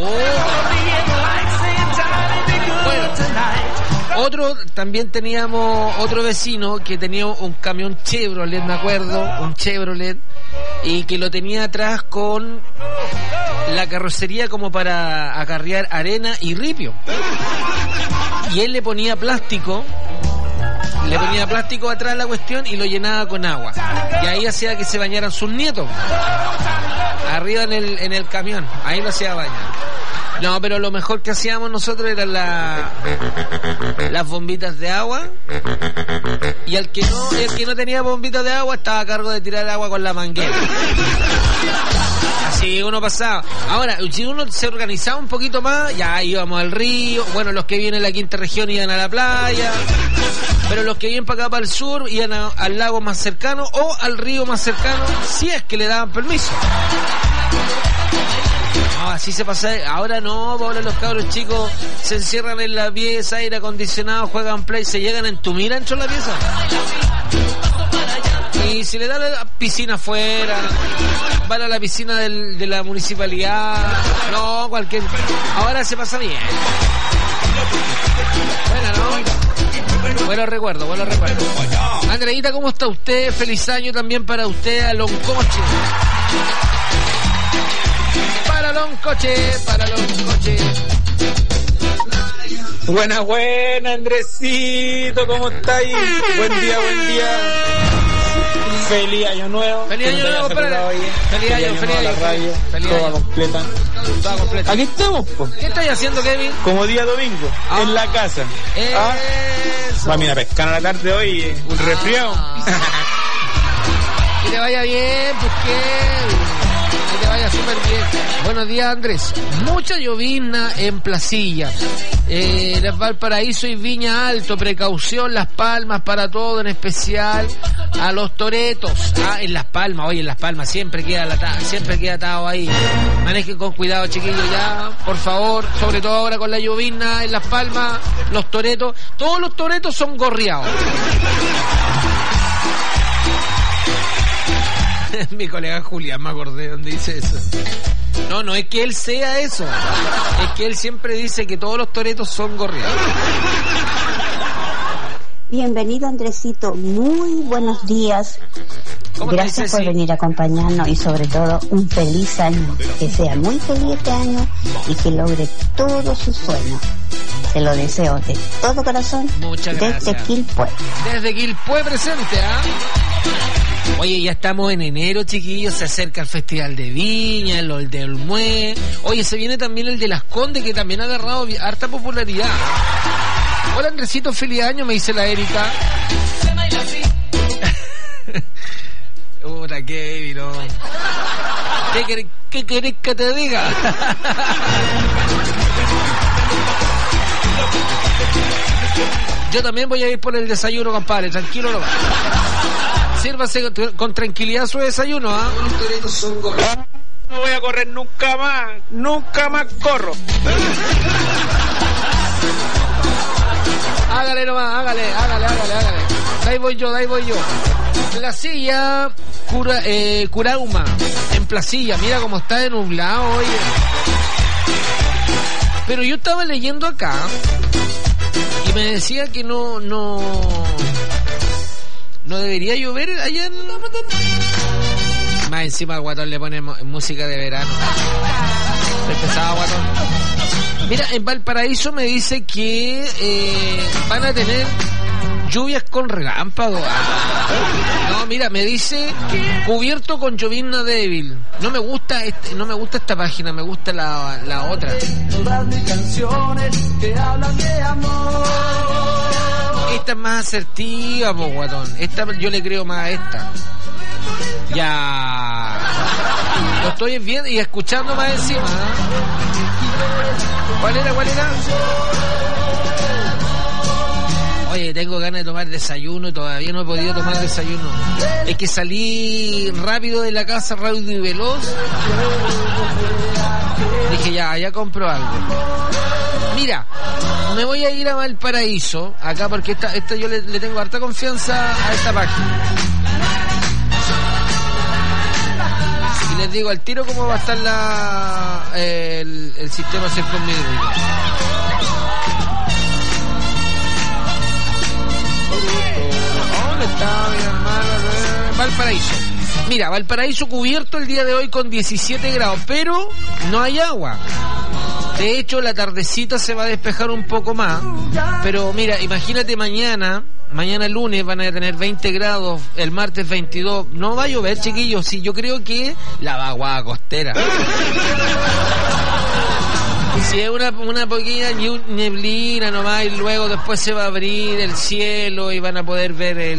Bueno, otro, también teníamos otro vecino que tenía un camión Chevrolet, me acuerdo, un Chevrolet, y que lo tenía atrás con la carrocería como para acarrear arena y ripio. Y él le ponía plástico. Le ponía plástico atrás la cuestión y lo llenaba con agua. Y ahí hacía que se bañaran sus nietos. Arriba en el, en el camión. Ahí lo hacía bañar. No, pero lo mejor que hacíamos nosotros eran la, las bombitas de agua. Y el que no, el que no tenía bombitas de agua estaba a cargo de tirar agua con la manguera. Así uno pasaba. Ahora, si uno se organizaba un poquito más, ya íbamos al río. Bueno, los que vienen a la quinta región iban a la playa. Pero los que vienen para acá, para el sur, iban a, al lago más cercano o al río más cercano, si es que le daban permiso. No, así se pasa. Ahora no, ahora los cabros chicos se encierran en la pieza, aire acondicionado, juegan play, se llegan a entumir dentro de la pieza. Y si le dan la piscina afuera, van a la piscina del, de la municipalidad, no, cualquier. Ahora se pasa bien. Bueno, ¿no? Buenos recuerdos, buenos recuerdos. Andreita, ¿cómo está usted? Feliz año también para usted, a Loncoche. Para Loncoche, para Loncoche. Buena, buena, Andresito, ¿cómo estáis? Buen día, buen día. Feliz año nuevo. Feliz año nuevo, espérate. Feliz año, feliz año. Feliz año. Toda completa. Toda completa. Aquí estamos, po. ¿Qué estáis haciendo, Kevin? Como día domingo, ah, en la casa. Eso. ¿Ah? Va a ir a pescar a la tarde hoy, un ah. resfriado. Que te vaya bien, pues qué. Que te vaya súper bien. Buenos días, Andrés. Mucha llovizna en Placilla. Eh, Valparaíso y Viña Alto. Precaución, Las Palmas para todo, en especial a los toretos. Ah, en Las Palmas, oye, en Las Palmas siempre queda la, siempre queda atado ahí. Manejen con cuidado, chiquillos, ya, por favor. Sobre todo ahora con la llovizna en Las Palmas, los toretos. Todos los toretos son gorriados. Mi colega Julián, me acordé donde dice eso. No, no es que él sea eso. Es que él siempre dice que todos los toretos son gorriados. Bienvenido, Andresito. Muy buenos días. Gracias por venir a acompañarnos y sobre todo un feliz año. Que sea muy feliz este año y que logre todos sus sueños. Te lo deseo de todo corazón. Muchas gracias. Desde Quilpué. Desde Quilpué presente, ¿ah? ¿eh? Oye, ya estamos en enero, chiquillos, se acerca el Festival de Viña, el de Olmué. Oye, se viene también el de Las Condes, que también ha agarrado harta popularidad. Hola, Andresito, feliz año, me dice la Erika. Puta, qué vino. ¿Qué querés, qué querés que te diga? Yo también voy a ir por el desayuno, compadre, tranquilo nomás. Sírvase con tranquilidad su desayuno, ¿ah? ¿eh? No voy a correr nunca más, nunca más corro. Hágale nomás, hágale, hágale, hágale, hágale. De ahí voy yo, de ahí voy yo. Placilla, cura, eh, Curauma, en Placilla, mira cómo está de nublado, oye. Pero yo estaba leyendo acá y me decía que no, no, no debería llover allá en... Más encima al guatón le ponemos música de verano. Empezaba guatón. Mira, en Valparaíso me dice que eh, van a tener lluvias con relámpago. No, mira, me dice cubierto con llovizna débil. No me gusta este, no me gusta esta página, me gusta la, la otra. Todas mis canciones que hablan de amor. Esta es más asertiva, po, guatón. Esta yo le creo más a esta. Ya lo estoy viendo y escuchando más encima, ¿eh? ¿Cuál era? ¿Cuál era? Oye, tengo ganas de tomar desayuno y todavía no he podido tomar desayuno. Es que salí rápido de la casa, rápido y veloz. Dije, ya, ya compro algo. Mira, me voy a ir a Valparaíso, acá porque esta, esta yo le, le tengo harta confianza a esta página. Y les digo al tiro cómo va a estar la eh, el, el sistema circunmedrino. ¿Dónde está mi hermano? Valparaíso. Mira, Valparaíso cubierto el día de hoy con diecisiete grados, pero no hay agua. De hecho, la tardecita se va a despejar un poco más. Pero mira, imagínate mañana, mañana lunes van a tener veinte grados, el martes veintidós. No va a llover, chiquillos. Sí, yo creo que la vaguada costera. Si es una, una pequeña neblina nomás y luego después se va a abrir el cielo y van a poder ver el...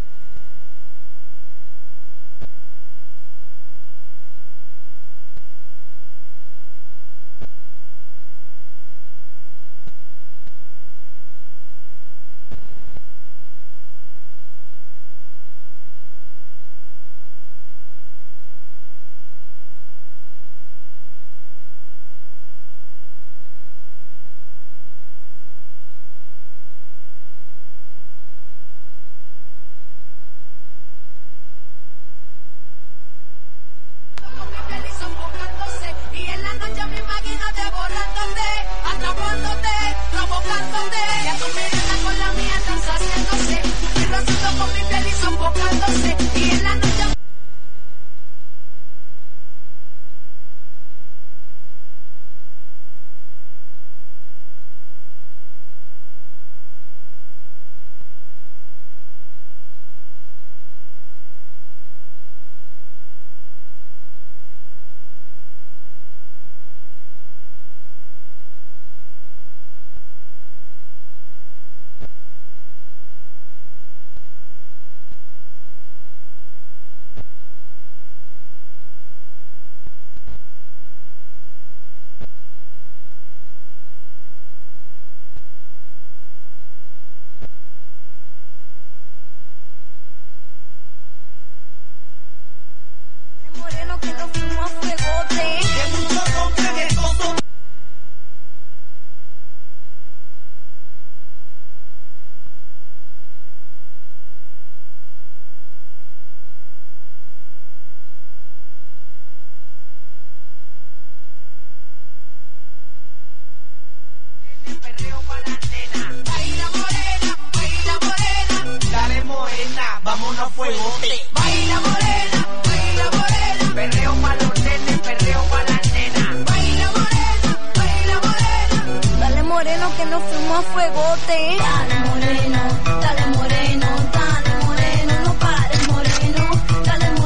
Dale moreno, dale moreno, no pares moreno, dale moreno.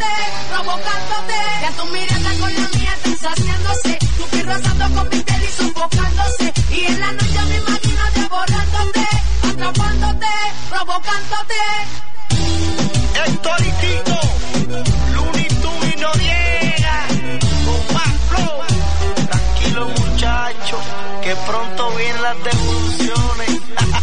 provocándote, provocándote. Ya tu mirada con la mía están saciándose. Tu piel rozando con mi piel y sofocándose. Y en la noche me imagino devorándote, atrapándote, provocándote. Héctor y Tito, Looney Tunes y Noriega, con más flow. Tranquilo muchacho, que pronto vienen las devoluciones.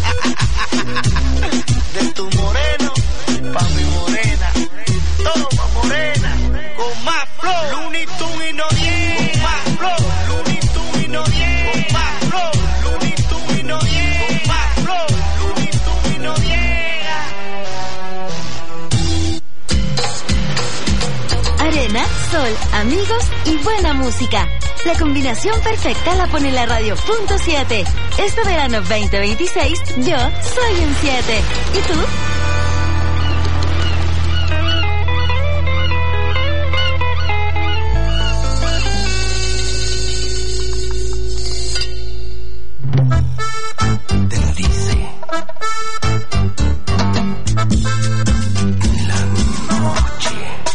De tu moreno, pa' mi morena. Toma morena, con más flow. Looney Tunes y Noriega, con más flow. Looney Tunes y Noriega, con más flow. Looney Tunes y Noriega, con más flow. Looney Tunes y Noriega. Arena, sol, amigos y buena música. La combinación perfecta la pone la radio punto siete. Este verano veinte veintiséis, yo soy un siete. ¿Y tú? Te lo dice. En la noche.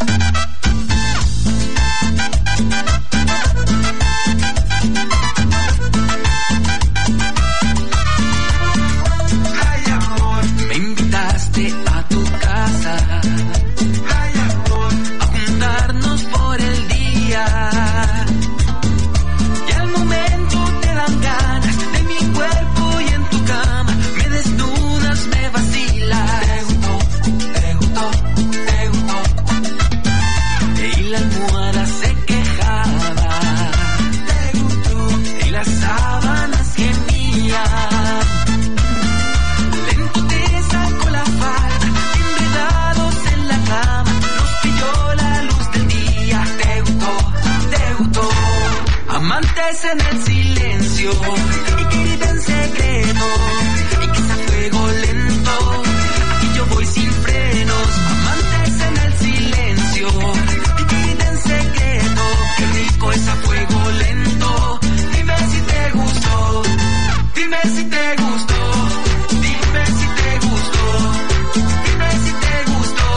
Ay, amor, me invitaste a tu casa. Ay, amor, a juntarnos por el día. Y al momento te dan ganas de mi cuerpo y en tu cama me desnudas, me vacilas. Te gustó, te gustó, te gustó. Y la almohada se quejaba. Te gustó. Y las sábanas gemían. Lento te sacó la falda, enredados en la cama, nos pilló la luz del día. Te gustó, te gustó. Amantes en el silencio y querida en secreto, y que sea fuego lento. Aquí yo voy sin frenos. Amantes en el silencio y querida en secreto. Qué rico es a fuego lento. Dime si te gustó. Dime si te gustó. Dime si te gustó. Dime si te gustó.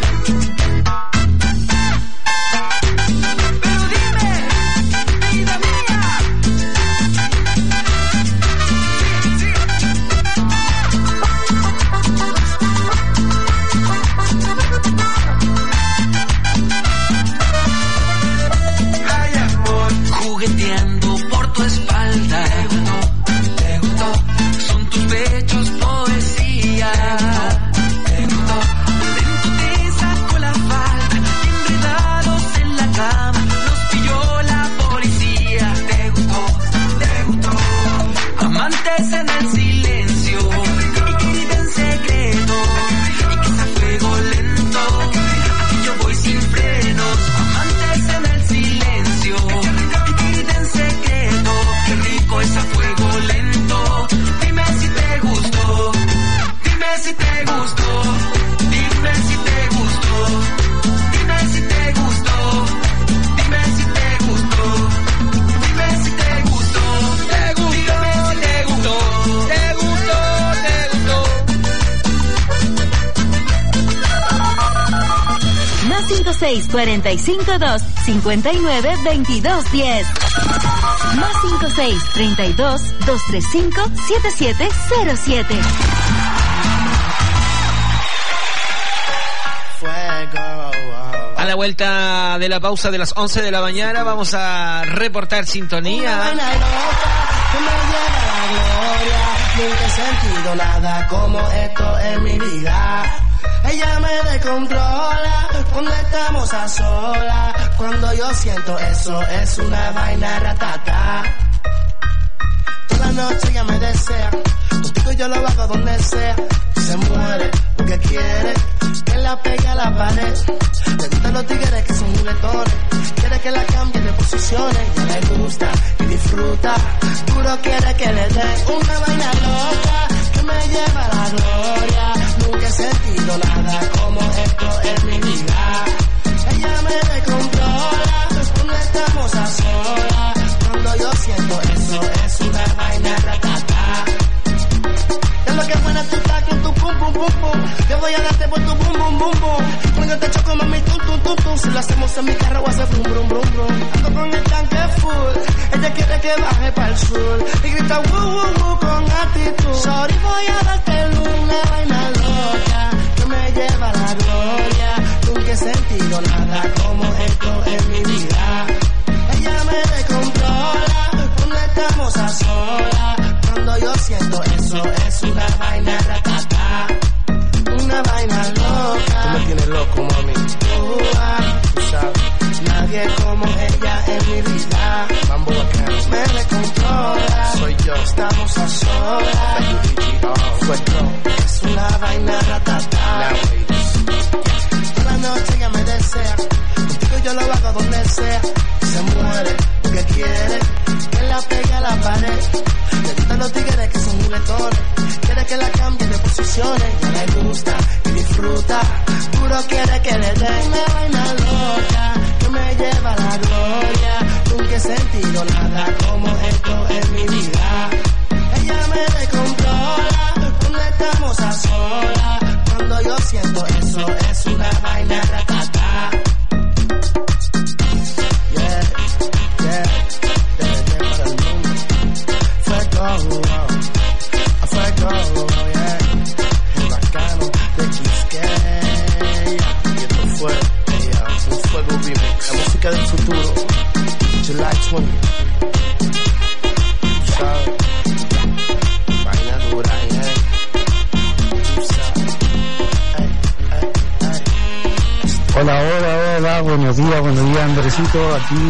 Pero dime, vida mía. Ay, amor, jugueteando por tu espalda. Te gustó, son tus pechos poesía. Te gustó, lento te sacó la falda, enredados en la cama, nos pilló la policía. Te gustó, te gustó. Amantes en el silencio y querida en secreto, y que sea fuego lento. Aquí yo voy sin frenos. Amantes en el silencio y querida en secreto. Qué rico es a fuego lento. Dime si te gustó. Dime si te gustó. Dime si te gustó. Dime si te gustó. Dime si te gustó. Dime si te gustó. Te gustó, te gustó. Te gustó, te gustó. Más cinco seis cuarenta y cinco dos cincuenta y nueve veintidós diez. Más cinco seis treinta y dos dos tres cinco siete siete cero siete. A la vuelta de la pausa de las once de la mañana vamos a reportar sintonía. Vaina loca que me lleva a la gloria. Nunca he sentido nada como esto en mi vida. Ella me descontrola cuando estamos a solas. Cuando yo siento eso es una vaina ratata. Toda la noche ella me desea, contigo yo lo hago donde sea. Se muere porque quiere que la pegue a la pared. Le gustan los tigres que son juguetones, quiere que la cambie de posiciones. Ya le gusta y disfruta, puro quiere que le dé una vaina loca que me lleva a la gloria. Nunca he sentido nada como esto en mi vida. Ella me descontrola cuando estamos a solas. Cuando yo siento eso es una vaina ratata. Es lo que buena tú estás con tu pum pum pum. pum pum. Yo voy a darte por tu bum bum bum bum. Cuando te choco mami tum tum tum tum. Si lo hacemos en mi carro hace brum brum brum brum. Ando con el tanque full. Ella quiere que baje para el sur y grita woo woo woo con actitud. Sorry, voy a darte una vaina loca que me lleva a la gloria. Nunca he sentido nada como esto en mi vida. Ella me descontrola cuando estamos a solas. Cuando yo siento eso es una vaina ratata, una vaina loca. Tú me tienes loco, mami. Uh, ah, Tú sabes. nadie como ella en mi vida. Mambo bacano. Me descontrola. Soy yo. Estamos a solas. Es una vaina ratata. Toda la noche ella me desea. Contigo yo lo hago donde sea. Se muere porque quiere que la pegue a la pared. Le gustan los tigres que son muletones. Quiere que la cambie de posiciones. Ya le gusta y disfruta. Puro quiere que le dé una vaina loca que me lleva a la gloria. Nunca he sentido nada como esto en mi vida. Ella me descontrola cuando estamos a solas. Cuando yo siento eso es una vaina ratata. Yeah, yeah, desde para el mundo. Fuego, a fuego, yeah. El bacano de Quisqueya. Y esto fue ella, un fuego remix. La música del futuro, July twentieth. Tú sabes, vaina dura, yeah. Tú sabes, ay, ay, ay. Hola, hola, hola, buenos días, buenos días, Andresito, aquí